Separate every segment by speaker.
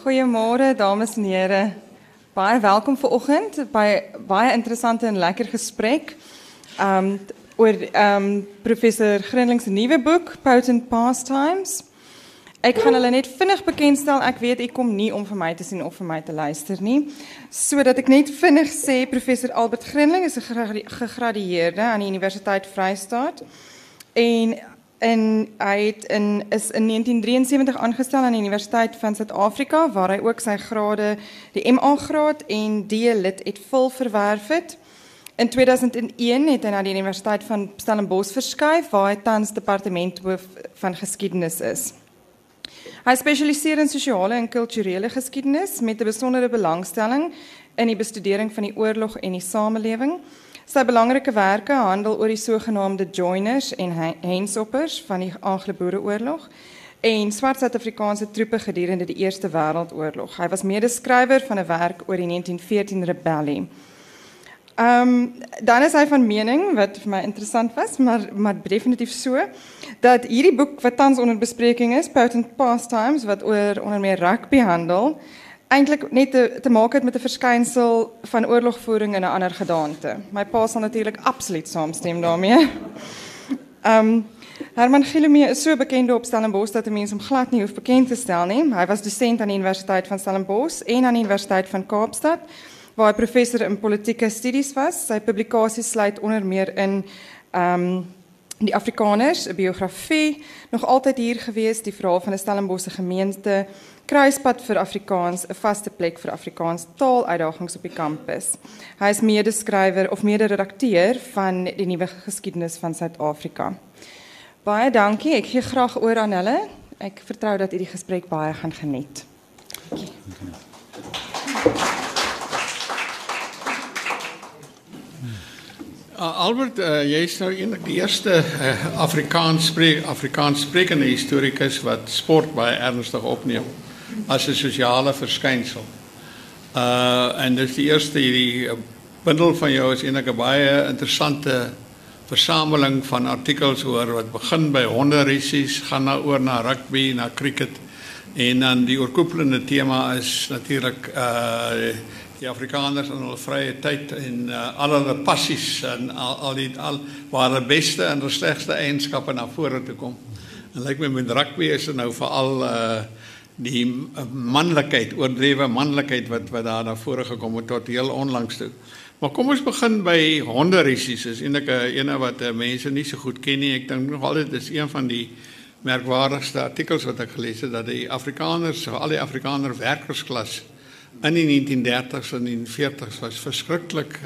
Speaker 1: Goeiemôre dames en here. Baie welkom vanoggend by baie interessante en lekker gesprek. Oor professor Grinling se nuwe boek Potent Pastimes. Ek gaan hulle net vinnig bekendstel. Ek weet ek kom nie om vir my te sien of vir my te luister nie. Sodat ek net vinnig sê professor Albert Grinling is 'n gegradueerde aan die Universiteit Vrystaat en hy is in 1973 aangestel aan die Universiteit van Suid-Afrika waar hy ook sy grade, die MA-graad en D-lid et vol verwerf het. In 2001 het hy na die Universiteit van Stellenbosch verskuif waar hy tans departementhoof van geskiedenis is. Hy spesialiseer in sosiale en kulturele geskiedenis met 'n besondere belangstelling in die bestudering van die oorlog en die samelewing. Sy belangrike werke handel oor die sogenaamde joiners en hensoppers van die Anglo-Boereoorlog en swart Suid-Afrikaanse troepe gedurende die Eerste Wêreldoorlog. Hy was medeskrywer van 'n werk oor die 1914 rebellie. Dan is hy van mening, wat vir my interessant was, maar definitief so, dat hierdie boek wat tans onder bespreking is, Potent Pastimes, wat onder meer rugby handel, eintlik net te maak het met 'n verskynsel van oorlogvoering in 'n ander gedaante. My pa sal natuurlik absoluut saamstem daarmee. Herman Gilomee is so bekend op Stellenbosch dat 'n mens hom glad nie hoef bekend te stel nie. Hy was dosent aan die Universiteit van Stellenbosch en aan die Universiteit van Kaapstad, waar hy professor in politieke studies was. Sy publikasies sluit onder meer in die Afrikaners, 'n biografie, nog altyd hier gewees, die verhaal van 'n Stellenbosse gemeente, Kruispad vir Afrikaans, 'n vaste plek vir Afrikaans taaluitdagings op die kampus. Hy is medeskrywer of mede-redakteur van die Nuwe Geskiedenis van Suid-Afrika. Baie dankie, ek gee graag oor aan hulle. Ek vertrou dat u die gesprek baie gaan geniet. Dankie.
Speaker 2: Albert, jy is nou eintlik die eerste Afrikaans sprekende historikus wat sport baie ernstig opneem as 'n sosiale verskynsel. En dis die eerste hierdie bundel van jou is eintlik 'n baie interessante versameling van artikels oor wat begin by honderrissies, gaan nou oor na rugby, na cricket en dan die oorkoepelende tema is natuurlik die Afrikaners in hulle vrye tyd en al hulle passies en al waar hulle beste en hulle slegste eienskappe na vore toe kom. En lyk my met rugby is dit nou veral die manlikheid, oordrewe manlikheid wat daar na vore gekom het tot heel onlangs toe. Maar kom ons begin by honderrissies. Is eintlik 'n wat mense nie so goed ken nie. Ek dink nog altyd dis een van die merkwaardigste artikels wat ek gelees het dat die Afrikaners, al die Afrikaner werkersklas in die 1930s en 1940s was verskriklik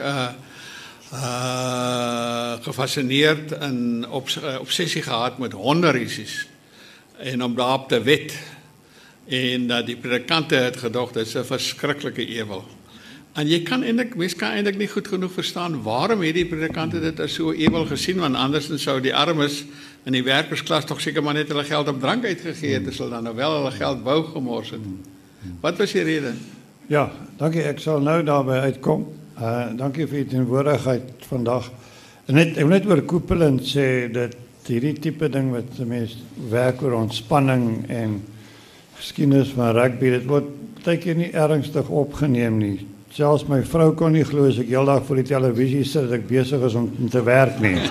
Speaker 2: gefascineerd en obsessie gehad met honderrissies en om daarop te wet. En dat die predikante het gedog dit is 'n verskriklike ewel. En mens kan eintlik nie goed genoeg verstaan waarom het die predikante dit as so ewel gesien, want anders sou die armes in die werkersklas tog seker maar net hulle geld op drank uitgegee het, as hulle dan nou wel hulle geld wou gemors het. Wat was die rede?
Speaker 3: Ja, dankie, ek sal nou daarby uitkom. Dankie vir die teenwoordigheid vandag. Ek wil net oorkoepelend sê dat hierdie tipe ding wat mense werk oor ontspanning en geskiedenis van rugby, dit word baie keer nie ernstig opgeneem nie. Selfs my vrou kon nie glo as ek heeldag voor die televisie sit dat ek besig is om te werk nie.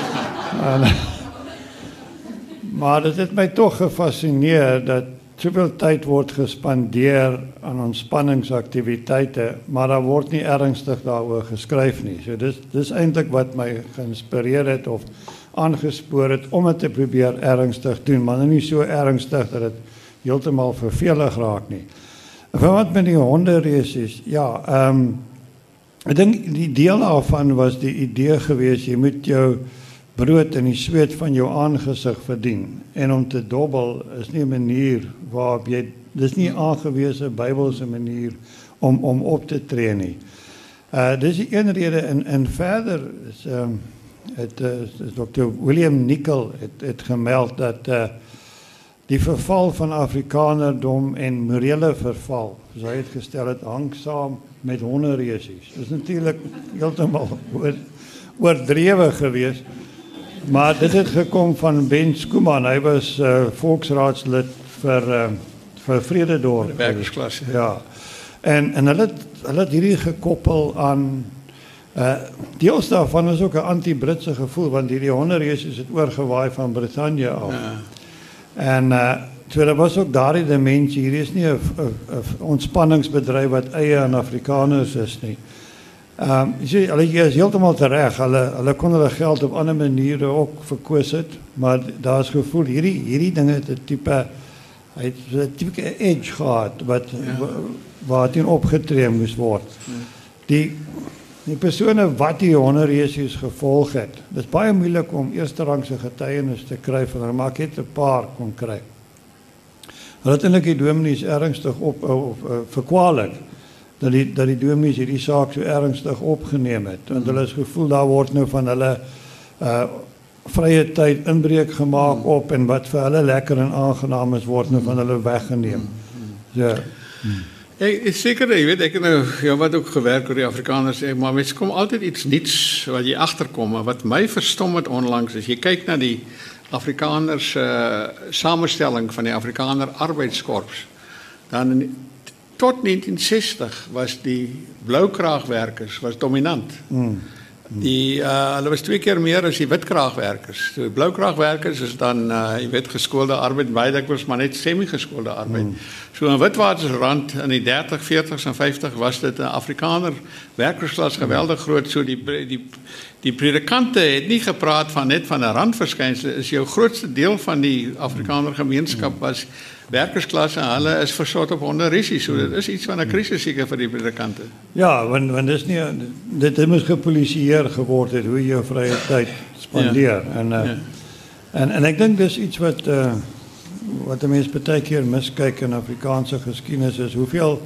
Speaker 3: Maar dit het my tog gefascineer dat soveel tyd word gespandeer aan ontspanningsaktiwiteite, maar daar word nie ernstig daaroor geskryf nie. So dis eintlik wat my geïnspireer het of aangespoor het om dit te probeer ernstig doen, maar nie so ernstig dat dit heeltemal vervelig raak nie. Wat met die honderrissies, ja, ek dink die deel daarvan was die idee gewees, jy moet jou brood in die sweet van jou aangesig verdien. En om te dobbel is nie 'n manier waarop jy, dis nie aangewese Bybelse manier om op te tree nie. Dis die een rede en verder is Dr. William Nicol het gemeld dat die verval van Afrikanerdom en morele verval, soos hy het gestel het, hang saam met honderrissies. Dit is natuurlik heeltemal oordrewe geweest. Maar dit het gekom van Ben Schoeman. Hy was volksraadslid vir vir Vrededorp.
Speaker 2: Die werkersklas,
Speaker 3: Ja. En hulle het hierdie gekoppel aan deels daarvan is ook 'n anti-Britse gevoel want hierdie hongerreëse het oorgewaai van Brittanje af. En so daar was ook daardie dimensie, hier is nie 'n ontspanningsbedryf wat eie aan Afrikaners is nie. Jy sê, hulle is heeltemal tereg, hulle kon hulle geld op ander maniere ook verkoos het, maar daar is gevoel, hierdie dinge het 'n tipe, hy het 'n tipe edge gehad, waar teen opgetree moes word. Die persone wat die hongerreësies gevolg het, dit is baie moeilik om eersterangse getuienis te kry van hulle, maar ek het 'n paar kon kry. Hulle het eintlik die dominees ernstig verkwalik, dat die dominees hierdie saak so ernstig opgeneem het, want hulle is gevoel, daar word nou van hulle vrye tyd inbreuk gemaak op, en wat vir hulle lekker en aangenaam is, word nou van hulle weggeneem. So,
Speaker 2: Ek is seker, jy weet, ek het nou wat ook gewerk oor die Afrikaners, maar mens kom altyd iets niets wat jy agterkom, wat my verstom het onlangs, as jy kyk na die Afrikaners samenstelling van die Afrikaner Arbeidskorps, dan tot 1960 was die blaukraagwerkers dominant. Hulle was 2 keer meer as die witkraagwerkers. So die blaukraagwerkers is dan jy weet geskoolde arbeid, baie dikwels maar net semi-geskoolde arbeid. So in Witwatersrand in die 30, 40s en 50 was dit 'n Afrikaner werkersklas geweldig groot. So die predikante het nie gepraat van net van 'n randverskynsel, is jou grootste deel van die Afrikaner gemeenskap was werkersklasse, en hulle is versot op hongerreësies. So dit is iets van 'n krisis seker vir die predikante.
Speaker 3: ja, want dis nie, dit moes gepolisieer geword het, hoe jy jou vrye tyd spandeer. En ek dink dis iets wat 'n mens baie keer miskyk in Afrikaanse geskiedenis is, hoeveel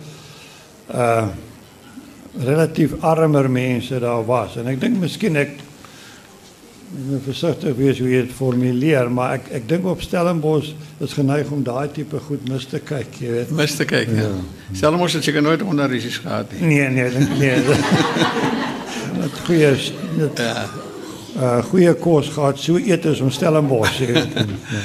Speaker 3: relatief armer mense daar was. En ek dink miskien ek moet versigtig wees hoe jy dit formuleer, maar ek dink op Stellenbosch is geneig om daai tipe goed mis te kyk, jy weet.
Speaker 2: Mis te kyk, ja. Stellenbosch het seker nooit hongerreësies gehad nie.
Speaker 3: Nee, dat goeie kos gehad, so eet is om Stellenbosch, jy weet.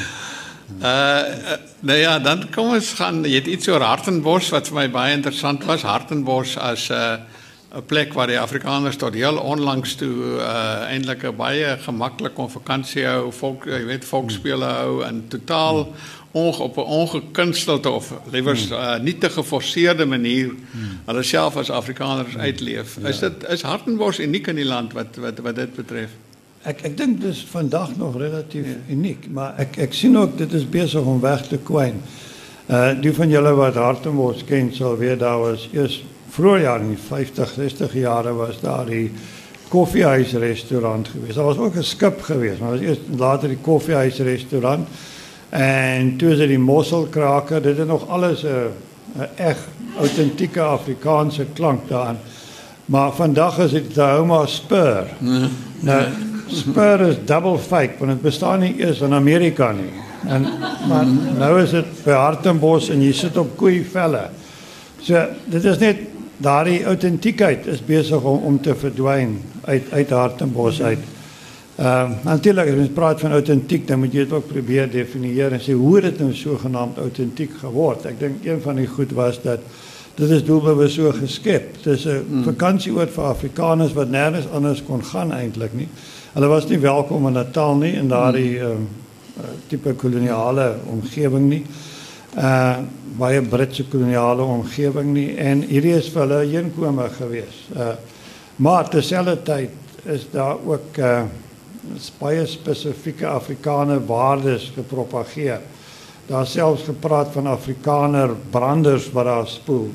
Speaker 2: Nou ja, dan kom ons gaan, jy het iets oor Hartenbos wat vir my baie interessant was. Hartenbos as 'n plek waar die Afrikaners tot heel onlangs toe eintlik 'n baie gemaklik kon vakansie hou, volksspele hou, en totaal op 'n ongekunstelde of liewer nie te geforseerde manier hulle self as Afrikaners uitleef. Is Hartenbos uniek in die land wat dit betref?
Speaker 3: Ek dink dit is vandag nog relatief uniek, maar ek sien ook dit is besig om weg te kwyn. Die van julle wat Hartenbos ken sal weet, daar was eers vroeër jare in die 50, 60 jare was daar die koffiehuisrestaurant geweest. Daar was ook 'n skip geweest, maar was eers later die koffiehuisrestaurant, en toe is dit die mosselkraker. Dit het nog alles 'n echt autentieke Afrikaanse klank daarin. Maar vandag is dit de Homa Spur. Nou, Spur is double fake, want het bestaan nie eers in Amerika nie. Maar nou is dit by Hartenbos en jy sit op koeivelle. So dit is net, daardie autentiekheid is besig om te verdwyn uit Hartenbos uit. Natuurlijk, als je praat van authentiek, dan moet je het ook proberen definiëren en sê hoe het nou sogenaamd authentiek geword. Ek dink een van die goed was dat dit is doelbewus so geskep. Het is 'n vakansieoord vir Afrikaners wat nergens anders kon gaan eintlik nie. Hulle was nie welkom in Natal nie, in daardie tipe koloniale omgewing nie. Baie Britse koloniale omgewing nie, en hierdie is vir hulle heenkome gewees. Maar terselfdertyd is daar ook baie spesifieke Afrikaner waardes gepropageer. Daar selfs gepraat van Afrikaner branders wat daar spoel.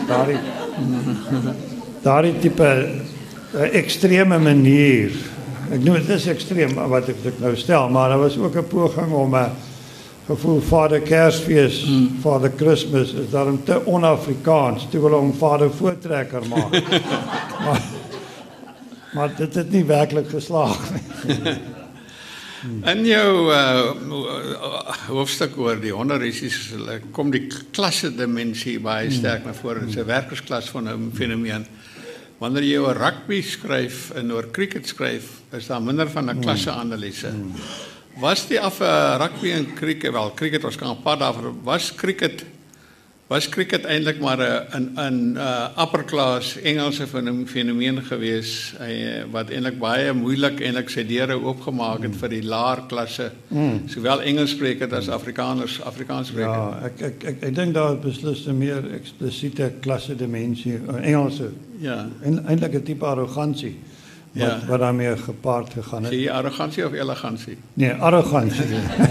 Speaker 3: Daardie tipe extreme manier. Ek noem dit is extreem wat ek nou stel, maar daar was ook 'n poging om 'n gevoel Vader Kersfees, Vader Christmas is daarom te on-Afrikaans, toe wil hom Vader Voortrekker maak. Maar dit het nie werklik geslaag nie.
Speaker 2: In jou hoofstuk oor die hongerreësies kom die klasse-dimensie baie sterk na vore. Dit is 'n werkersklas van 'n fenomeen. Wanneer jy oor rugby skryf en oor cricket skryf, is daar minder van 'n klasse-analise. Was die rugby en cricket, wel cricket ons kan 'n paar daarvan, was cricket was cricket eintlik maar 'n upper class Engelse fenomeen gewees wat eintlik baie moeilik eintlik sy deure oopgemaak het vir die laer klasse, sowel Engelssprekend as Afrikaanssprekend.
Speaker 3: Ja, ek dink daar is beslis 'n meer eksplisiete klasse dimensie, Engelse.
Speaker 2: Ja.
Speaker 3: Eintlik 'n tipe arrogansie wat daarmee gepaard gegaan het.
Speaker 2: Sê jy arrogansie of elegansie?
Speaker 3: Nee, arrogansie.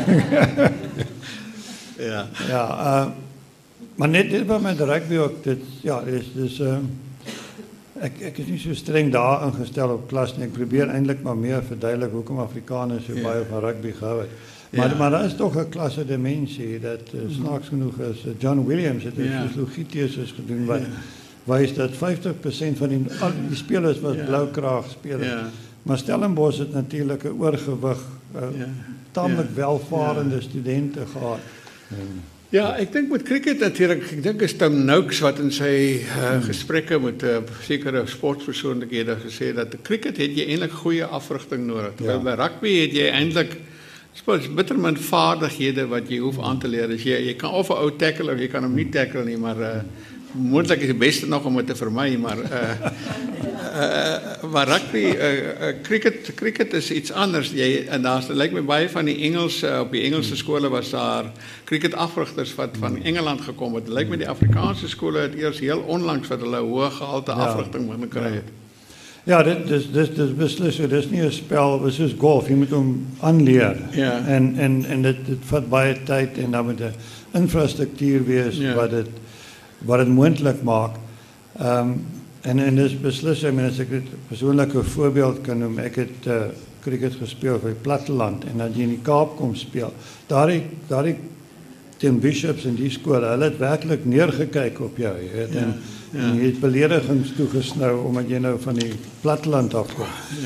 Speaker 2: Ja.
Speaker 3: Ja, maar net dit wat met rugby ook, dit ja, dis ek is nie so streng daar ingestel op klas nie. Ek probeer eintlik maar meer verduidelik hoekom Afrikaners so baie van rugby gehou het. Maar daar is toch 'n klasse dimensie dat snaaks genoeg is. John Williams het 'n sosiologietesis gedoen wat wys dat 50% van die spelers was bloukraag spelers. Maar Stellenbosch het natuurlik 'n oorgewig tamelik welvarende studente gehad.
Speaker 2: Ja, ek dink met cricket natuurlik, ek dink is Tim Noakes wat in sy gesprekke met sekere sportpersoonlikhede gesê dat cricket het jy eintlik goeie afrigting nodig. Terwyl by rugby het jy eintlik bitter min vaardighede wat jy hoef aan te leer. Dus jy kan of 'n ou tackle of jy kan hom nie tackle nie, maar moontlik is die beste nog om dit te vermy, maar rugby, cricket is iets anders. En daar's lyk my baie van die op die Engelse skole was daar cricketafrigters wat van Engeland gekom het. Lyk my die Afrikaanse skole het eers heel onlangs wat hulle hoë gehalte afrigting begin kry het.
Speaker 3: Ja, dis beslis, dis nie 'n spel, dis soos golf, jy moet hom aanleer.
Speaker 2: Ja.
Speaker 3: En dit vat baie tyd en dan moet 'n infrastruktuur wees wat dit moontlik maak. En dis beslis, ek meen as ek 'n persoonlike voorbeeld kan noem, ek het cricket gespeel vir Platteland en dan jy in die Kaap kom speel. Daardie teen Bishops en die skole, hulle het werklik neergekyk op jou, jy weet, en jy het beledigings toegesnou omdat jy nou van die platteland afkom.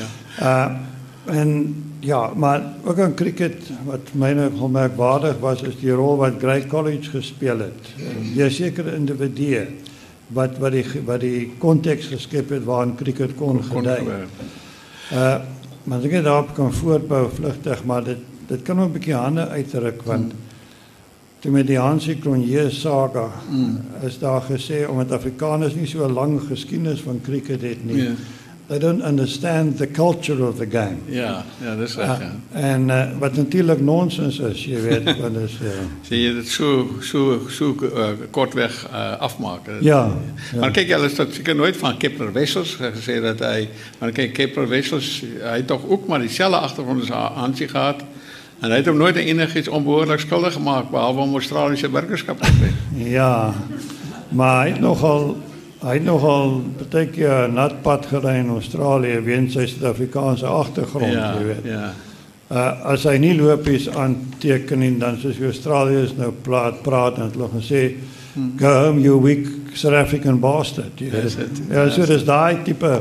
Speaker 3: En ja, maar ook aan cricket wat my nou merkwaardig was, is die rol wat Grey College gespeel het. Jy sekere individue wat die konteks geskep het waarin cricket kon gedei. Maar as ek daarop kan voortbou vlugtig, maar dit kan ook 'n bietjie hande uitruk, want toe met die Hansie Cronje saga is daar gesê, omdat Afrikaners nie so 'n lang geskiedenis van cricket het nie, they don't understand the culture of the game.
Speaker 2: Ja, dis reg.
Speaker 3: En wat natuurlik nonsens is, jy weet, want is
Speaker 2: sê jy dit so kortweg afmaak. Maar kyk, hulle het seker nooit van Kepler Wessels gesê dat maar kyk, Kepler Wessels, hy het tog ook maar dieselfde agtergrond as Hansie gehad. En hy het hom nooit enigiets onbehoorlik skuldig gemaak, behalwe om Australiese burgerskap te kry. Ja, maar hy het nogal baie keer nat pad gery in Australië weens sy Suid-Afrikaanse agtergrond, jy weet. As hy nie lopies aanteken nie, dan soos die Australiërs nou praat en hulle gesê, go home, you weak South African bastard. Ja, so dis daai tipe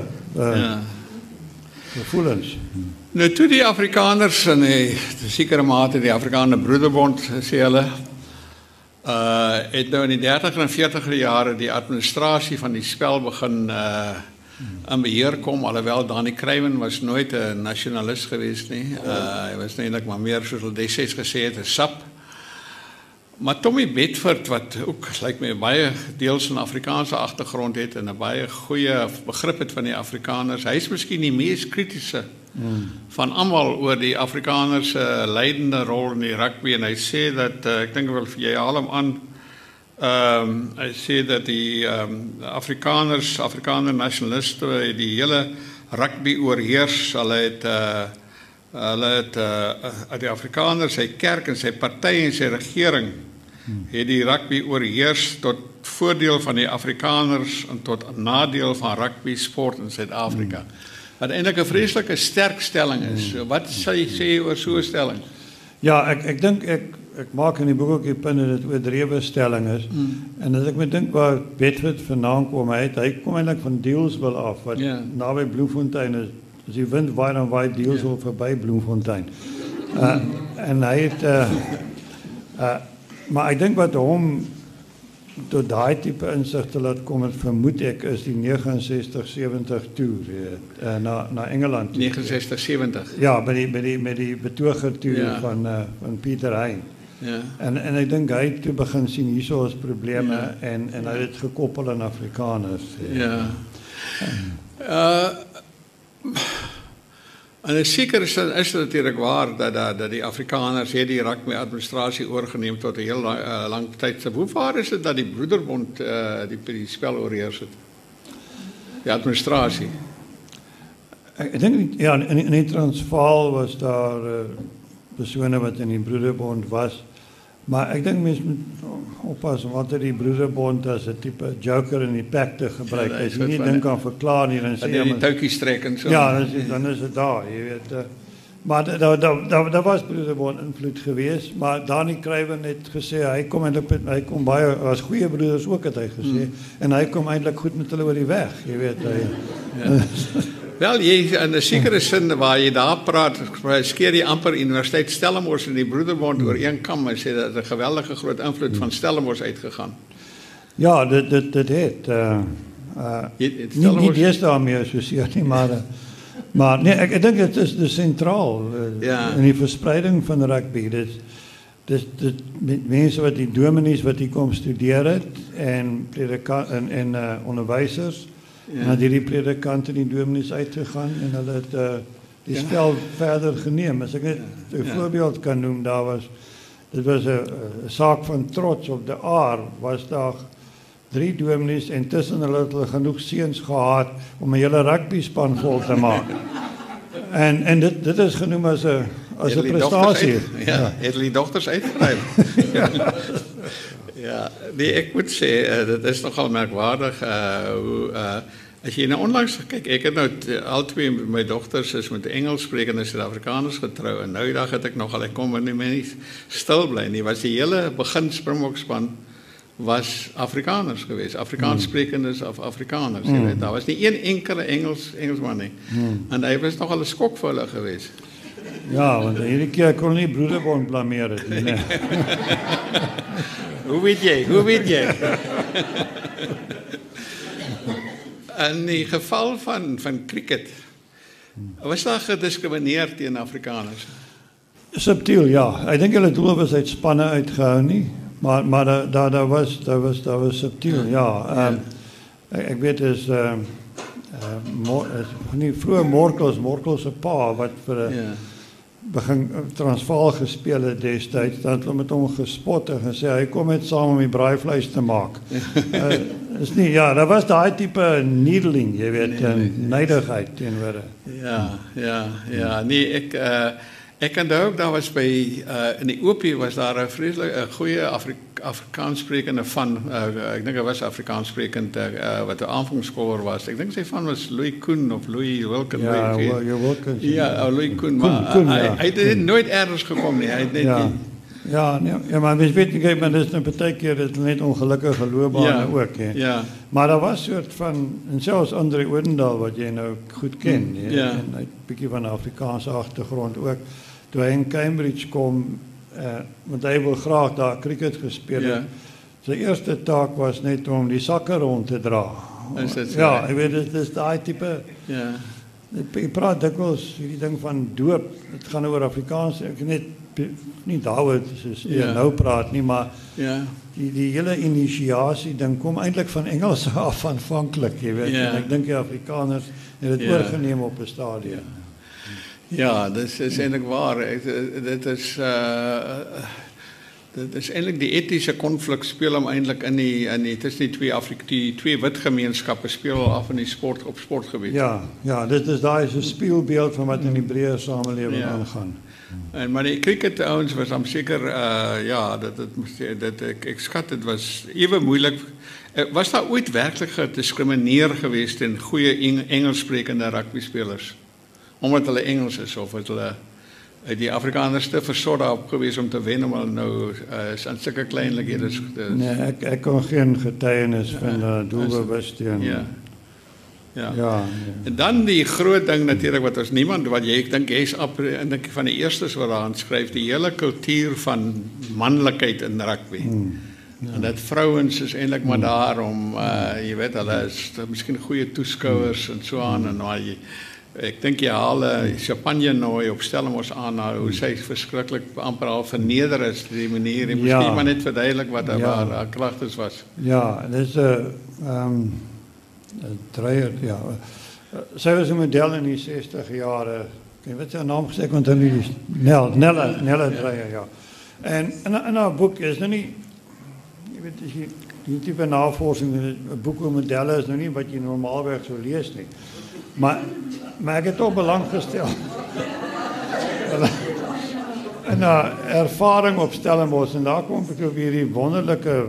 Speaker 2: gevoelens. Nou toe die Afrikaners in sekere mate die Afrikaner Broederbond sê hulle het nou in die 30er en 40er jare die administrasie van die spel begin in beheer kom, alhoewel Danny Kruiven was nooit 'n nasionalis geweest nie. Hy was eintlik maar meer soos hulle destyds gesê het 'n sap. Maar Tommy Bedford wat ook lyk my baie deels 'n Afrikaanse agtergrond het en 'n baie goeie begrip het van die Afrikaners. Hy is miskien die mees kritiese van almal oor die Afrikaners se leidende rol in die rugby, en hy sê dat ek dink wel jy haal hom aan. Hy sê dat die Afrikaner nasionaliste die hele rugby oorheers. Hulle het die Afrikaners, sy kerk en sy party en sy regering het die rugby oorheers tot voordeel van die Afrikaners en tot nadeel van rugby sport in Suid-Afrika. Wat eintlik 'n vreeslike sterk stelling is. Wat sal jy sê oor so 'n stelling?
Speaker 3: Ja, ek dink ek maak in die boek ook die punt dat dit oordrewe stelling is. En as ek me dink waar Bedford vandaan kom, hy kom eintlik van Deelsville af, wat naby Bloemfontein is. As die wind waai dan waai Deelsville verby Bloemfontein. En hy het maar ek dink wat hom tot daai tipe insig te laat kom, het vermoed ek is die 69-70 toer na Engeland.
Speaker 2: 69-70.
Speaker 3: Ja, met die betoger toer van Pieter Hein.
Speaker 2: Ja.
Speaker 3: En ek dink hy het toe begin sien hierso is probleme en hy het dit gekoppel aan Afrikaners.
Speaker 2: Ja. En is seker is dit natuurlijk waar dat die Afrikaners die rugby administrasie oorgeneem tot 'n heel lang tyd. Hoe waar is dit dat die Broederbond die spel oorheers het? Die administrasie.
Speaker 3: Ek dink ja, in die Transvaal was daar persone wat in die Broederbond was. Maar ek dink mense moet oppas want die Broederbond as 'n tipe joker in die pack te gebruik.
Speaker 2: Ja,
Speaker 3: As jy nie dink kan verklaar nie dan sê
Speaker 2: jy die touwtjies trek en so.
Speaker 3: Ja, dan is dit daar, jy weet. Maar daar was Broederbond invloed geweest, maar Dani Kruiven het gesê hy kom baie as goeie broeders ook het hy gesê en hy kom eintlik goed met hulle oor die weg, jy weet hy.
Speaker 2: Wel, jy in 'n sekere sin waar jy daar praat, skeer jy amper Universiteit Stellenbosch en die Broederbond oor een kam en sê dat 'n geweldige groot invloed van Stellenbosch uitgegaan.
Speaker 3: Ja, dit het nie eers daarmee assosieer nie, maar nee, ek dink dit is sentraal in die verspreiding van rugby. Dis mense wat die dominees wat hier kom studeer het en onderwysers. En dat die predikant en die dominees uitgegaan en hulle het die spel verder geneem. As ek net 'n voorbeeld kan noem, dit was 'n saak van trots op de Aar, was daar 3 dominees en tussen hulle het hulle genoeg seuns gehad om 'n hele rugby span vol te maak. En dit is genoem as 'n prestasie.
Speaker 2: Het die dogters uitgeskryf. Ja, nee, ek moet sê, dit is nogal merkwaardig hoe, as jy nou onlangs kyk, ek het nou al twee my dogters is met Engels sprekende Suid-Afrikaners getrou en nou die dag het ek nogal, ek kon maar nie stil bly nie, was die hele begin Springbokspan was Afrikaners geweest, Afrikaans sprekendes of Afrikaners, jy weet, daar was nie een enkele Engelsman nie, en hy was nogal 'n skok vir hulle geweest.
Speaker 3: Ja, want hierdie keer kon nie Broederbond blameer het nie. Nee.
Speaker 2: Hoe weet jy? In die geval van cricket, was daar gediskrimineer teen Afrikaners?
Speaker 3: Subtiel, ja. Ek dink hulle doel was uit spanne uitgehou nie, maar daar was subtiel, ja. Ek weet is vroeger Morkels se pa wat vir begin Transvaal gespeel het destyds, dan het hulle met hom gespot en gesê hy kom net saam om die braaivleis te maak. Is nie, ja, daar was daai tipe needling, jy weet, neidigheid teenoor.
Speaker 2: Ja, nee, ek onthou ook daar was by in die OP was daar 'n vreeslik goeie Afrikaans sprekende van ek dink hy was Afrikaans sprekend wat 'n aanvangskoller was. Ek dink sy van was Louis Koen of Louis Wilken.
Speaker 3: Ja, Wilken.
Speaker 2: Ja, Louis Koen, maar hy het nooit ergens gekom nie. Hy het net
Speaker 3: Ja, maar mens weet nie, maar dis 'n partykeer dit net ongelukkige loopbane ook, hè.
Speaker 2: Ja.
Speaker 3: Maar daar was soort van en selfs Andre Odendaal wat jy nou goed ken, en hy het 'n bietjie van 'n Afrikaanse agtergrond ook. Toe hy in Cambridge kom, want hy wil graag daar cricket gespeel het. Sy eerste taak was net om die sakke rond te dra. Ja, ek weet dit is daai tipe. Ja. Ek praat dikwels hierdie ding van doop. Dit gaan oor Afrikaans. Ek net nie daaroor soos nou praat nie, maar die hele inisiasie ding kom eintlik van Engels af aanvanklik, jy weet. En ek dink die Afrikaners het dit oorgeneem op 'n stadium.
Speaker 2: Ja, dit is eintlik waar. Dit is eintlik die etiese konflik speel hom eintlik in die tussen die twee wit gemeenskappe speel af in die sportgebied.
Speaker 3: Ja, dit is daai so spieelbeeld van wat in die breë samelewing aangaan.
Speaker 2: En maar die cricket ouens was dan seker ek skat dit was ewe moeilik. Was daar ooit werklik gediskrimineer geweest teen goeie Engelssprekende rugby spelers? Omdat hulle Engels is of het hulle die Afrikaners te versorg daarop gewees om te wen om hulle nou aan sulke kleinlikhede
Speaker 3: Nee, ek kon geen getuienis van doelbewus teen. Ja.
Speaker 2: En dan die groot ding natuurlik wat ons niemand wat jy ek dink jy's dink van die eerstes wat daar skryf die hele kultuur van manlikheid in rugby. En dat vrouens is eintlik maar daar om jy weet hulle is miskien goeie toeskouers en so aan en maar Ek dink jy haal 'n champagne nooi op Stellenbosch aan nou hoe sy verskriklik amper al verneder is die manier en miskien maar net verduidelik wat haar kragtes was.
Speaker 3: Ja, dis 'n dreier, ja. Sy was 'n model in die 60 jare. Ek weet sy naam gesê, ek onthou nie Nella Dreyer, ja. En in haar boek is nou nie, jy weet, as jy die tipe navorsing, 'n boek oor modelle is nou nie wat jy normaalweg sou lees nie. Maar ek het ook belang gestel in 'n ervaring op Stellenbosch en daar kom ek op hierdie wonderlike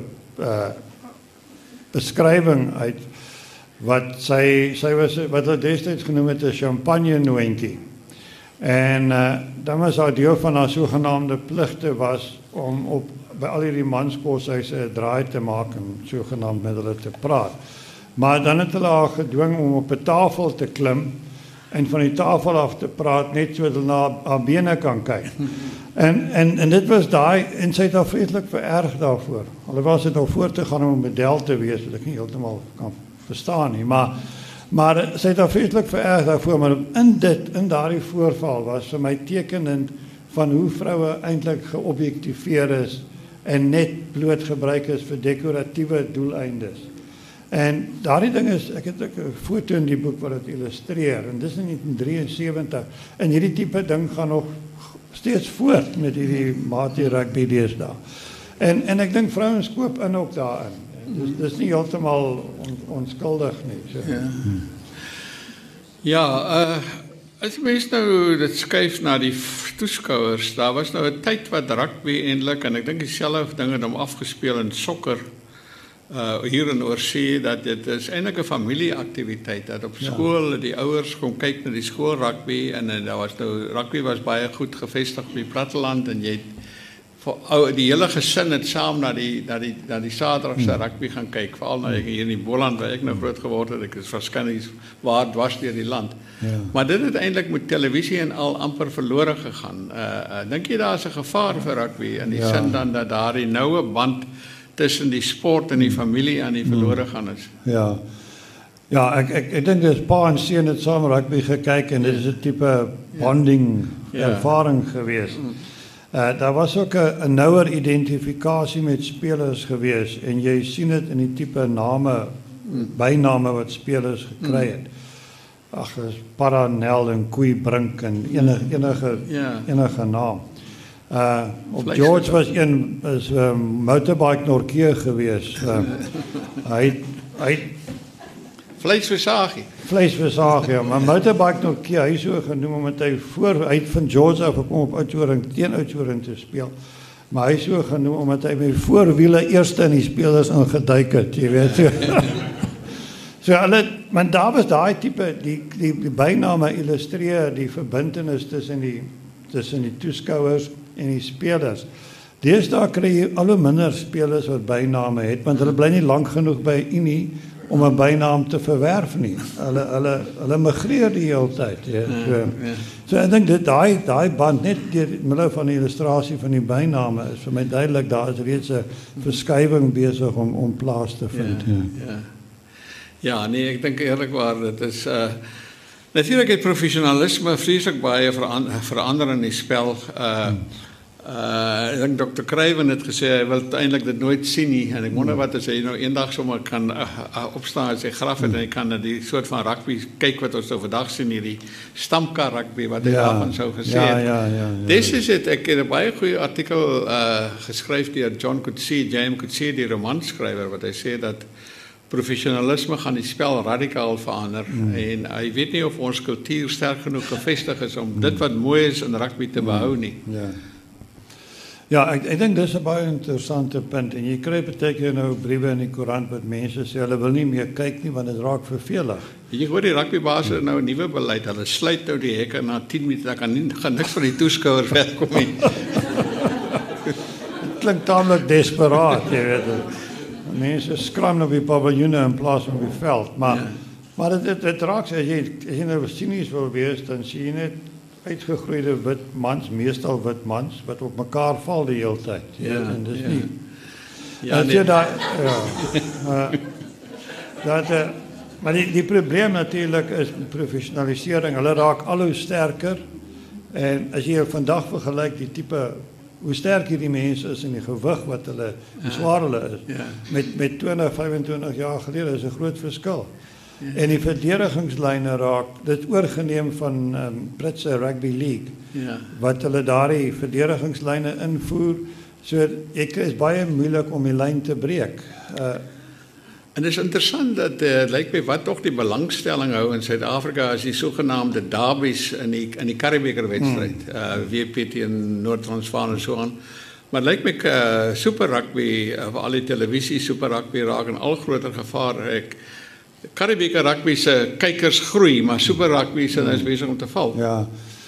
Speaker 3: beskrywing uit wat sy was wat hulle destyds genoem het 'n champagne nooitjie. En dan was haar deel van haar sogenaamde pligte was om by al hierdie manskoshuise 'n draai te maak en sogenaamd met hulle te praat. Maar dan het hulle haar gedwing om op 'n tafel te klim en van die tafel af te praat net sodat hulle na haar bene kan kyk. En dit was daai en sy het haar vreeslik vererg daarvoor. Alhoewel sy het al voor te gaan om 'n model te wees wat ek nie heeltemal kan verstaan nie, maar sy het haar vreeslik vererg daarvoor, maar in daardie voorval was vir my tekenend van hoe vroue eintlik geobjektiveer is en net bloot gebruik is vir dekoratiewe doeleindes. En daardie ding is, ek het 'n foto in die boek wat dit illustreer en dis in 1973 en hierdie tipe ding gaan nog steeds voort met hierdie mate rugby deesdae. En ek dink vrouens koop in ook daarin. Dis nie heeltemal onskuldig nie. So.
Speaker 2: As mens nou dit skuif na die toeskouers, daar was nou 'n tyd wat rugby eintlik en ek dink dieselfde ding het hom afgespeel in sokker hier in Oorsee dat dit is eintlik 'n familieaktiwiteit dat op skool die ouers kom kyk na die skool rugby en daar was nou rugby was baie goed gevestig op die platteland en jy die hele gesin het saam na die Saterdagse rugby gaan kyk, veral nou hier in die Boland waar ek nou groot geword het, ek is waarskynlik waar dwars deur die land. Maar dit het eintlik met televisie en al amper verlore gegaan. Dink jy daar is 'n gevaar vir rugby in die sin dan dat daar die noue band tussen die sport en die familie aan die verlore gaan is?
Speaker 3: Ja, ek dink dis pa en seun het saam rugby gekyk en dit is 'n tipe bonding ervaring geweest. Daar was ook 'n nouer identifikasie met spelers geweest en jy sien dit in die tipe name, byname wat spelers gekry het. Ag, is Paranel en Koeibrink en enige naam. Op George was een motorbike Norkeer geweest. Hy Vleisversagie, ja, maar motorbike Norkeer, hy so genoem omdat hy van George af gekom op teen Oudtshoorn te speel. Maar hy so genoem omdat hy met voorwiele eerste in die spelers ingeduik het, jy weet. Maar daar was daai tipe die byname illustreer die verbintenis tussen die toeskouers en die spelers. Deesdae kry jy al hoe minder spelers wat byname het, want hulle bly nie lank genoeg by Unie om 'n bynaam te verwerf nie. Hulle migreer die hele tyd. So ek dink dit daai band net deur middel van die illustrasie van die byname is vir my duidelik daar is reeds 'n verskywing besig om plaas te vind.
Speaker 2: Ja, nee, ek dink eerlikwaar dit is natuurlik het professionalisme vreeslik baie verander in die spel. Ek dink Dr. Kruiven het gesê hy wil eintlik dit nooit sien nie en ek wonder wat as hy nou eendag sommer kan opstaan uit sy graf en hy kan na die soort van rugby kyk wat ons nou vandag sien hierdie stamkar rugby wat hy daarvan sou gesê het. Dis is dit, ek het 'n baie goeie artikel geskryf deur James Coetzee, die romanskrywer wat hy sê dat professionalisme gaan die spel radikaal verander en hy weet nie of ons kultuur sterk genoeg gevestig is om dit wat mooi is in rugby te behou nie.
Speaker 3: Ja, ek dink dis 'n baie interessante punt en jy kry baie keer nou briewe in die koerant wat mense sê hulle wil nie meer kyk nie want dit raak vervelig.
Speaker 2: Jy hoor die rugbybaas het nou 'n nuwe beleid. Hulle sluit nou die hekke na 10 minute, dan kan niks van die toeskouers wegkom nie.
Speaker 3: Dit klink tamelik desperaat, jy weet. Mense skram op die paviljoene in plaas van op die veld, maar dit raak as jy nou sinies wil wees, dan sien jy net uitgegroeide wit mans, meestal wit mans wat op mekaar val die hele tyd. En dis nie. Maar die probleem natuurlijk is professionalisering. Hulle raak al hoe sterker. En as jy vandag vergelyk die tipe hoe sterk hierdie mense is en die gewig wat hulle, hoe swaar hulle is. Met 20, 25 jaar gelede is 'n groot verskil. En die verdedigingslyne raak dit oorgeneem van Britse Rugby League. Wat hulle daardie verdedigingslyne invoer. So ek is baie moeilik om die lyn te breek.
Speaker 2: En het is interessant dat lijkt mij wat toch die belangstelling hou in Suid-Afrika as die sogenaamde derbies in die Karibekerwedstrijd. WPT in Noord-Transvaal en so aan. Maar het lijkt my super rugby, al die televisie super rugby raak in al groter gevaar. Karibeker rugby se kykers groei, maar super rugby is besig om te val.
Speaker 3: Ja.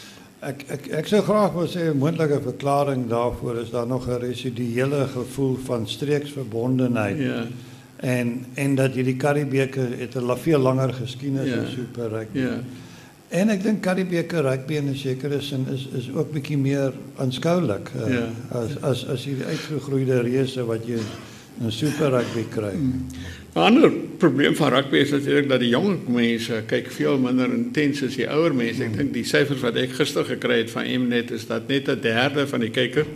Speaker 3: Ek sou graag wil sê 'n moontlike verklaring daarvoor is daar nog 'n residuele gevoel van streeksverbondenheid.
Speaker 2: Ja.
Speaker 3: En dat hierdie Karibeker het 'n veel langer geskiedenis as super rugby.
Speaker 2: Ja.
Speaker 3: En ek dink Karibeker rugby in 'n sekere sin is ook bietjie meer aanskoulik as hierdie uitgegroeide reuse wat jy in super rugby kry.
Speaker 2: 'n Ander probleem van rugby is natuurlijk dat die jonge mense kyk veel minder intens as die ouer mense. Ek dink die syfers wat ek gister gekry het van Mnet is dat net 1/3 van die kyker,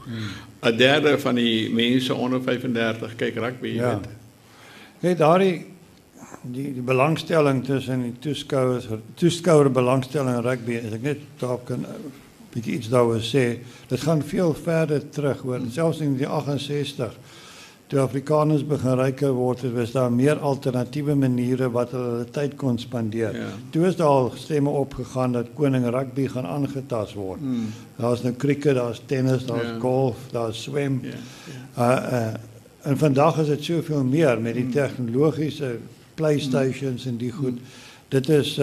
Speaker 2: 1/3 van die mense onder 35 kyk rugby.
Speaker 3: Ja. Net daardie die belangstelling tussen die toeskouer belangstelling in rugby, as ek net daarop kan bietjie iets daaroor sê, dit gaan veel verder terug hoor, selfs in die 68. Toe Afrikaners begin ryker word, was daar meer alternatiewe maniere wat hulle tyd kon spandeer.
Speaker 2: Ja.
Speaker 3: Toe is daar al stemme opgegaan dat koning rugby gaan aangetast word. Daar's nou cricket, daar's tennis, daar's golf, daar's swem. En vandag is dit soveel meer met die tegnologiese PlayStations en die goed. Dit is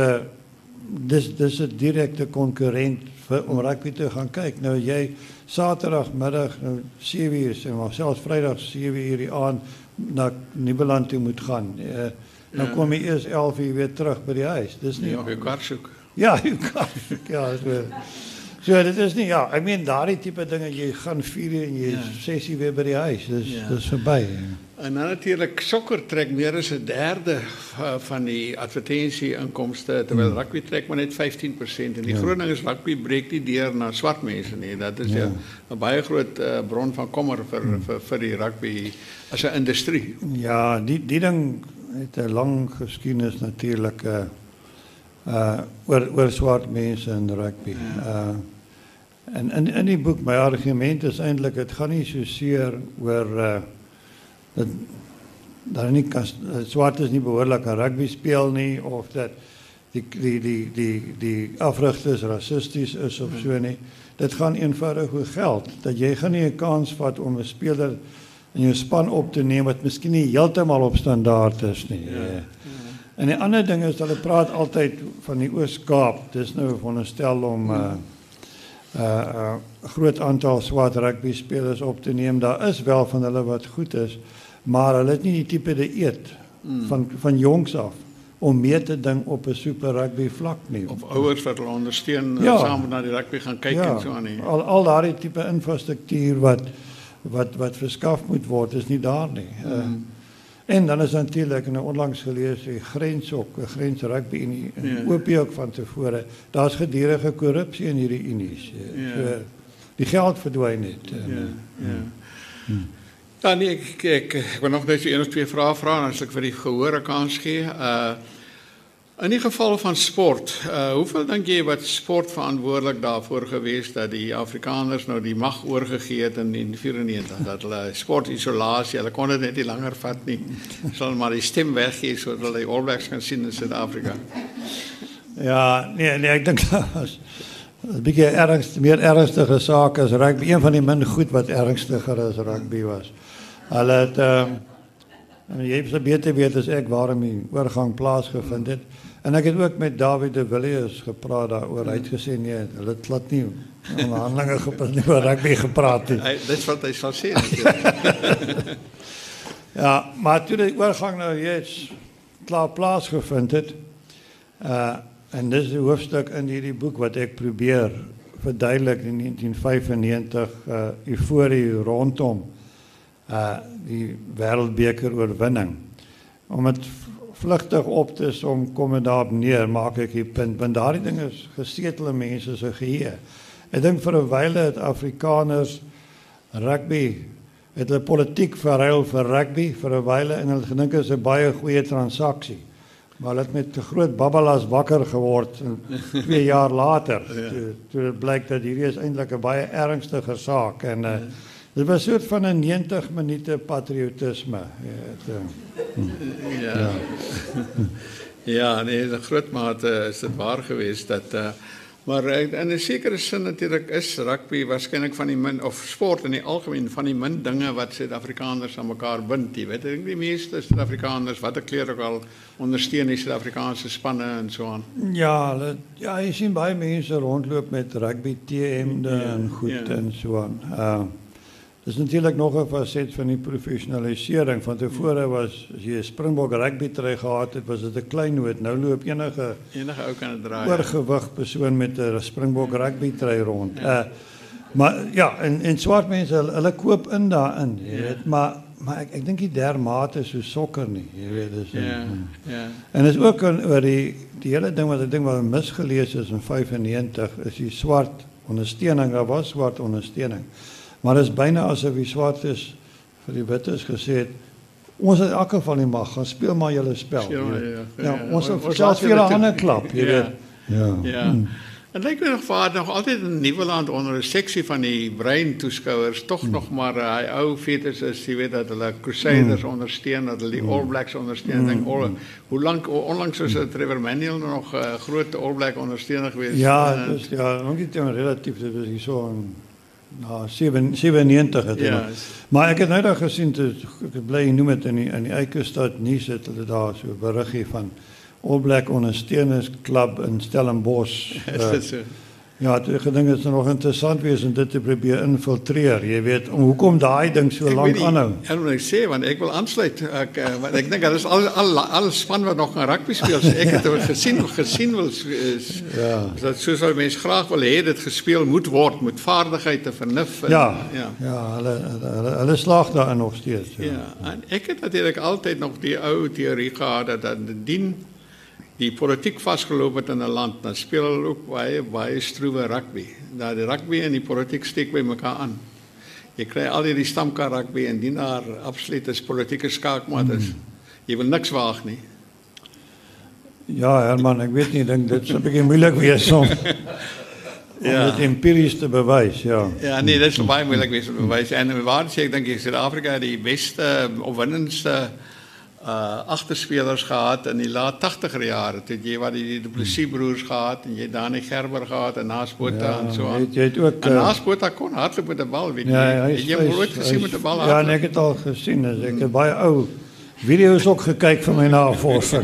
Speaker 3: dis 'n direkte konkurrent om rugby te gaan kyk. Nou jy Saterdagmiddag nou 7:00 sê maar selfs Vrydag 7:00 die aand na Nieuweland toe moet gaan. Dan kom jy eers 11:00 weer terug by die huis. Dis nie
Speaker 2: of jou kar soek.
Speaker 3: Ja, jou kar soek. Ja, so dit is nie ek meen daardie tipe dinge jy gaan 4:00 en jy 6:00 weer by die huis. Dis verby.
Speaker 2: En dan natuurlijk sokker trek meer as 1/3 van die advertensie-inkomste, terwyl rugby trek maar net 15%. En die groot ding is rugby breek nie deur na swart mense nie. Dat is 'n baie groot bron van kommer vir die rugby as 'n industrie. Ja, die ding het 'n lang geskiedenis natuurlik oor swart mense in rugby. En in die boek my argument is eintlik dit gaan nie so seer oor dat daar nie swart is nie behoorlik aan rugby speel nie of dat die afrigters rassisties is of so nie. Dit gaan eenvoudig oor geld. Dat jy gaan nie 'n kans vat om 'n speler in jou span op te neem wat miskien nie heeltemal op standaard is nie. En die ander ding is hulle praat altyd van die Oos-Kaap. Dis nou veronderstel om 'n groot aantal swart rugby spelers op te neem. Daar is wel van hulle wat goed is, maar hulle het nie die tipe dieet van jongs af om mee te ding op 'n super rugby vlak nie. Of ouers wat hulle ondersteun saam na die rugby gaan kyk en so aan nie. Al daardie tipe infrastruktuur wat verskaf moet word is nie daar nie. En dan is natuurlik nou onlangs gelees die grens rugby in OP ook van tevore. Daar's gedurende korrupsie in hierdie unies. So die geld verdwyn net. Ja, nee, ek wil nog net so 1 of 2 vrae vra en as ek vir die gehoor 'n kans gee. In die geval van sport, hoeveel dink jy wat sport verantwoordelik daarvoor gewees dat die Afrikaners nou die mag oorgegee het in 1994, dat hulle sportisolasie, hulle kon dit net nie langer vat nie. Sal maar die stem weggee sodat hulle die All Blacks kan sien in Suid-Afrika. Ja, nee, ek dink dat is 'n bietjie meer ernstige saak as rugby. Een van die min goed wat ernstiger as rugby was. Hulle het jy het beter weet as ek waarom die oorgang plaasgevind het. En ek het ook met David de Villiers gepraat daaroor. Hy het gesê nee, hulle het glad nie onderhandelinge oor rugby gepraat nie. Dis wat hy sal sê. Ja, maar toe die oorgang nou juist klaar plaasgevind het, en dis die hoofstuk in hierdie boek wat ek probeer verduidelik in 1995, euforie rondom die wêreldbeker oorwinning. Om dit
Speaker 3: vlugtig op te som kom dit daarop neer, maak ek die punt, want daardie ding is gesetel in mense se geheue. Ek dink vir 'n wyle het Afrikaners rugby, het hulle politiek verruil vir rugby vir 'n wyle en hulle gedink is 'n baie goeie transaksie. Maar hulle het met 'n groot babbelas wakker geword 2 jaar later. Toe dit blyk dat hierdie is eintlik 'n baie ernstiger saak en dit was 'n soort van 'n 90 minute patriotisme.
Speaker 2: Ja. Ja, nee, in 'n groot mate is dit waar geweest dat maar in 'n sekere sin natuurlik is rugby waarskynlik van die min of sport in die algemeen van die min dinge wat Suid-Afrikaners aan mekaar bind. Jy weet, ek dink die meeste Suid-Afrikaners watter kleur ook al ondersteun die Suid-Afrikaanse spanne en so aan.
Speaker 3: Ja, jy sien baie mense rondloop met rugby T-hemde en goed en so aan. Dis natuurlik nog 'n faset van die professionalisering. Van tevore was as jy 'n Springbok rugby trui gehad het, was dit 'n klein noot. Nou loop enige
Speaker 2: ou kan dit draai.
Speaker 3: Oorgewig persoon met 'n Springbok rugby trui rond. Maar ja, en swart mense hulle koop in daarin, jy weet, maar ek dink die dermate so sokker nie, jy weet, dis En is ook oor die hele ding wat ek dink wat misgelees is in 95 is die swart ondersteuning, daar was swart ondersteuning. Maar dit is byna asof die swartes vir die wites gesê het, ons het in elk geval nie mag, gaan speel maar julle spel. Ons sal selfs vir 'n ander klap, jy weet.
Speaker 2: Ja. En lyk my nog altyd in Nieuweland onder 'n seksie van die brein toeskouers tog nog maar hy ou fetus is, jy weet dat hulle Crusaders ondersteun, dat hulle die All Blacks ondersteun. Hoe lank onlangs was Trevor Manuel nog 'n groot All Black ondersteuner geweest?
Speaker 3: Ja, dus nog niet relatief, dit was hier so 97 het hy. Maar ek het nou daar gesien, ek bly noem dit in die Eikestad nuus het hulle daar so 'n beriggie van All Black ondersteunersklub in Stellenbosch. Ja, ek gedink dit is nog interessant wees om dit te probeer infiltreer. Jy weet, hoekom daai ding so lank aanhou?
Speaker 2: Ek wil sê want ek wil aansluit. Ek dink dat is al span wat nog aan rugby speel. So ek het gesien wil dat soos wat mense graag wil hê dit gespeel moet word met vaardigheid en vernuf.
Speaker 3: Hulle slaag daarin nog steeds.
Speaker 2: Ja, en ek het natuurlik altyd nog die ou teorie gehad dat indien die politiek vasgeloop het in 'n land, dan speel hulle ook baie stroewe rugby. Dat die rugby en die politiek steek by mekaar aan. Jy kry al hierdie stamkar rugby en indien daar absoluut is politieke skaakmat is. Jy wil niks waag nie.
Speaker 3: Ja, Herman, ek weet nie, dink dit is 'n bietjie moeilik wees om dit empiries te bewys, ja. Ja,
Speaker 2: nee, dit is baie moeilik wees om te bewys. En waar sê ek dink Suid-Afrika die beste opwindendste agterspelers gehad in die laat 80er jare. Toe jy wat die Du Plessis broers gehad en jy Dani Gerber gehad en Naas Botha en so aan.
Speaker 3: Jy het ook
Speaker 2: Naas Botha kon hardloop met 'n bal, weet jy. Jy het nooit gesien met 'n bal hardloop.
Speaker 3: Ja, ek het al gesien, ek het baie ou video's ook gekyk vir my navorsing.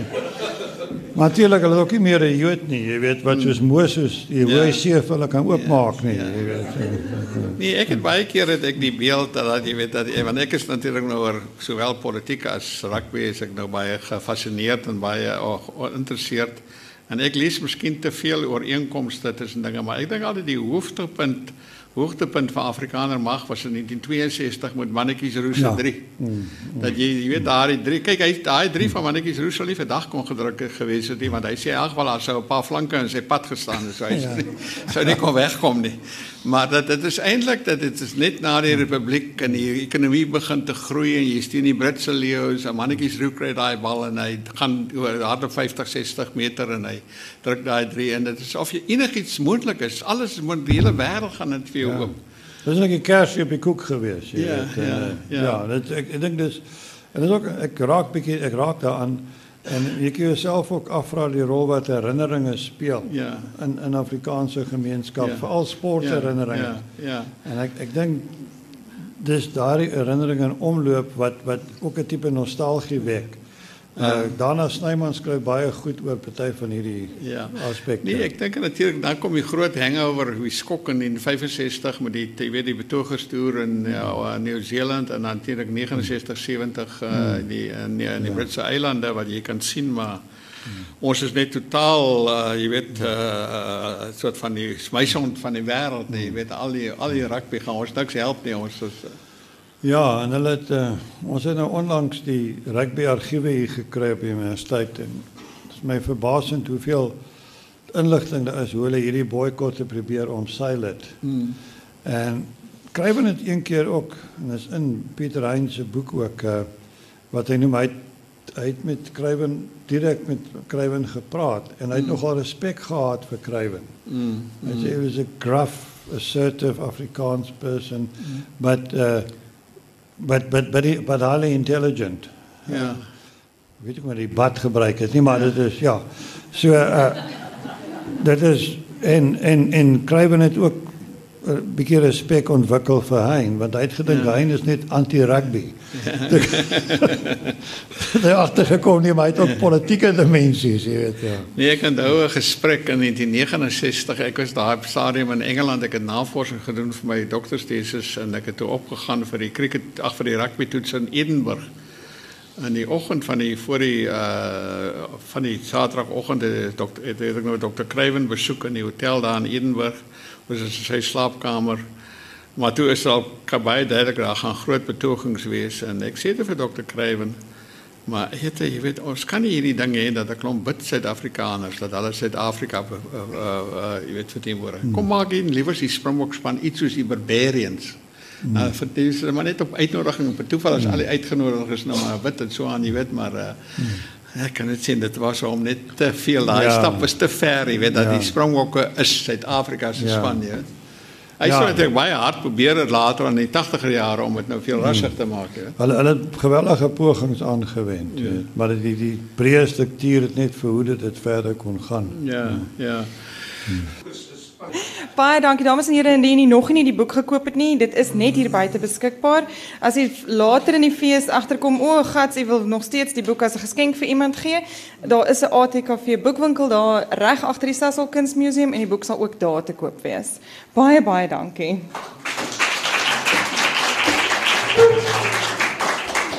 Speaker 3: Maar natuurlijk, hulle is ook nie meer 'n Jood nie, jy weet, wat soos Moses, die Rooi See vir hulle kan oopmaak nie, jy weet.
Speaker 2: Nee, ek het baie keer die beeld dat jy weet dat want ek is natuurlik nou oor sowel politiek as rugby is ek nou baie gefascineerd en baie geïnteresseerd. En ek lees miskien te veel ooreenkomste tussen dinge, maar ek dink altyd die hoogtepunt van Afrikaner mag was in 1962 met Mannetjies Roos se 3. Dat jy weet daai 3, kyk daai 3 van Mannetjies Roos sal nie vandag kon gedruk gewees het nie, want hy sê in elk geval daar sou 'n paar flanke in sy pad gestaan het, so hy sou nie kon wegkom nie. Maar dit is eintlik dat dit is net na die Republiek en die ekonomie begin te groei en jy sien die Britse leeu's en Mannetjies Roos kry daai bal en hy gaan oor hardop 50-60 meter en hy druk daai 3 en dit is of jy enigiets moontlik is, alles die hele wêreld gaan dit vir jou oop.
Speaker 3: Dit is net 'n kersie op die koek gewees, jy weet. Ek dink dis en dis ook ek raak daaraan en jy kan jouself ook afvra die rol wat herinneringe speel in Afrikaanse gemeenskap, veral sportherinneringe. En ek dink dis daardie herinneringe in omloop wat ook 'n tipe nostalgie wek. Daarna Snyman skryf baie goed oor party van hierdie aspekte.
Speaker 2: Nee, ek dink natuurlik dan kom die groot hangover wie skok in 65 met die betogers toer in Nieu-Seeland en natuurlik 69-70 in die Britse eilande wat jy kan sien, maar ons is net totaal jy weet soort van die smeisond van die wêreld, jy weet al die rugby gaan ons niks help nie, ons is
Speaker 3: Ja, en hulle het ons het nou onlangs die rugby argiewe hier gekry op die universiteit en dit is my verbasend hoeveel inligting daar is hoe hulle hierdie boikotte probeer omseil het. En Craven het een keer ook, en dat is in Pieter Hein se boek ook, wat hy noem, hy het met Craven, direct met Craven gepraat, en hy het nogal respect gehad vir Craven. Hy sê, he was a gruff, assertive Afrikaans person, but highly intelligent.
Speaker 2: Ja.
Speaker 3: Weet ek maar die bad gebruik het nie, maar dit is, ja. So, dit is, en Craven het ook 'n bietjie respek ontwikkel vir Hein, want hy het gedink Hein is net anti-rugby. Hy het agtergekom nie, maar hy het ook politieke dimensies, jy weet. Ja.
Speaker 2: Nee, ek onthou 'n gesprek in 1969. Ek was daar op stadium in Engeland. Ek het navorsing gedoen vir my dokterstesis en ek het toe opgegaan vir die vir die rugby toets in Edinburgh. In die oggend van die Saterdagoggend het ek nou Dr. Craven besoek in die hotel daar in Edinburgh. Was in sy slaapkamer. Maar toe is al baie duidelik daar gaan groot betogings wees en ek sê vir Dr. Craven, maar jy weet ons kan nie hierdie ding hê dat 'n klomp wit Suid-Afrikaners dat hulle Suid-Afrika jy weet verteenwoordig. Kom maak hier liewer die Springbokspan iets soos die Barbarians. Dis maar net op uitnodiging op toeval as al die uitgenodigdes nou maar wit en so aan jy weet maar ek kan net sien dit was om net te veel daai stap was te ver jy weet dat die Springbokke is Suid-Afrika se span jy weet. Hy sou natuurlijk baie hard probeer het later in die 80er jare om het nou veel rassig te maak jy weet.
Speaker 3: Hulle het geweldige pogings aangewend maar die breë struktuur het net verhoed dat dit verder kon gaan.
Speaker 2: Ja.
Speaker 1: Baie dankie dames en here indien jy nog nie die boek gekoop het nie, dit is net hier buite beskikbaar. As jy later in die fees agterkom, gats, jy wil nog steeds die boek as 'n geskenk vir iemand gee, daar is 'n ATKV boekwinkel daar reg agter die Sasol Kunsmuseum en die boek sal ook daar te koop wees. Baie dankie.